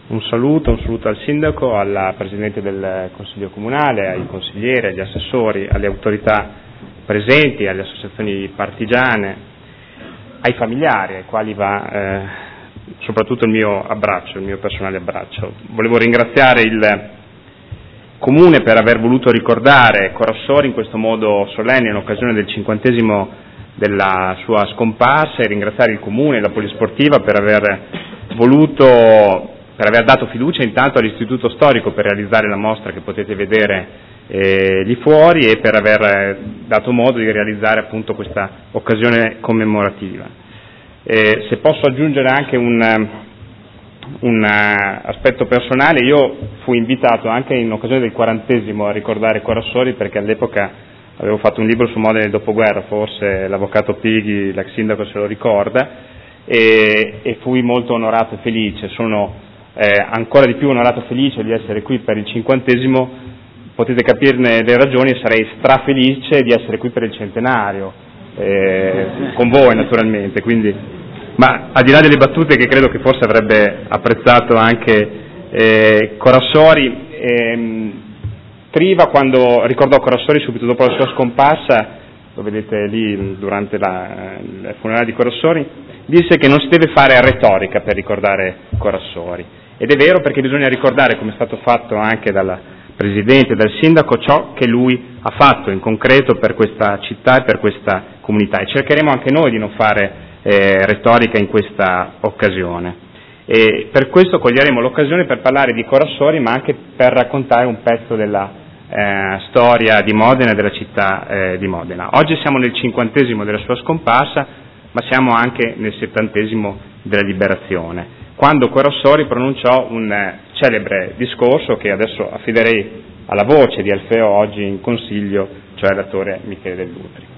Un saluto al sindaco, alla Presidente del Consiglio Comunale, ai consiglieri, agli assessori, alle autorità presenti, alle associazioni partigiane, ai familiari, ai quali va soprattutto il mio personale abbraccio. Volevo ringraziare il Comune per aver voluto ricordare Corassori in questo modo solenne in occasione del 50° della sua scomparsa, e ringraziare il Comune e la Polisportiva per aver dato fiducia intanto all'Istituto Storico per realizzare la mostra che potete vedere lì fuori, e per aver dato modo di realizzare appunto questa occasione commemorativa. Se posso aggiungere anche un aspetto personale, io fui invitato anche in occasione del 40° a ricordare Corassori, perché all'epoca avevo fatto un libro su Modena del dopoguerra, forse l'avvocato Pighi, l'ex sindaco, se lo ricorda, e fui molto onorato e felice. Sono ancora di più onorato e felice di essere qui per il 50°, potete capirne le ragioni, e sarei strafelice di essere qui per il centenario, con voi naturalmente. Quindi, ma al di là delle battute, che credo che forse avrebbe apprezzato anche Corassori, Triva, quando ricordò Corassori subito dopo la sua scomparsa, lo vedete lì durante il funerale di Corassori, disse che non si deve fare retorica per ricordare Corassori. Ed è vero, perché bisogna ricordare, come è stato fatto anche dal Presidente e dal Sindaco, ciò che lui ha fatto in concreto per questa città e per questa comunità, e cercheremo anche noi di non fare retorica in questa occasione. E per questo coglieremo l'occasione per parlare di Corassori, ma anche per raccontare un pezzo della storia di Modena e della città di Modena. Oggi siamo nel 50° della sua scomparsa, ma siamo anche nel 70° della liberazione, quando Corassori pronunciò un celebre discorso che adesso affiderei alla voce di Alfeo, oggi in consiglio, cioè l'attore Michele Dell'Utri.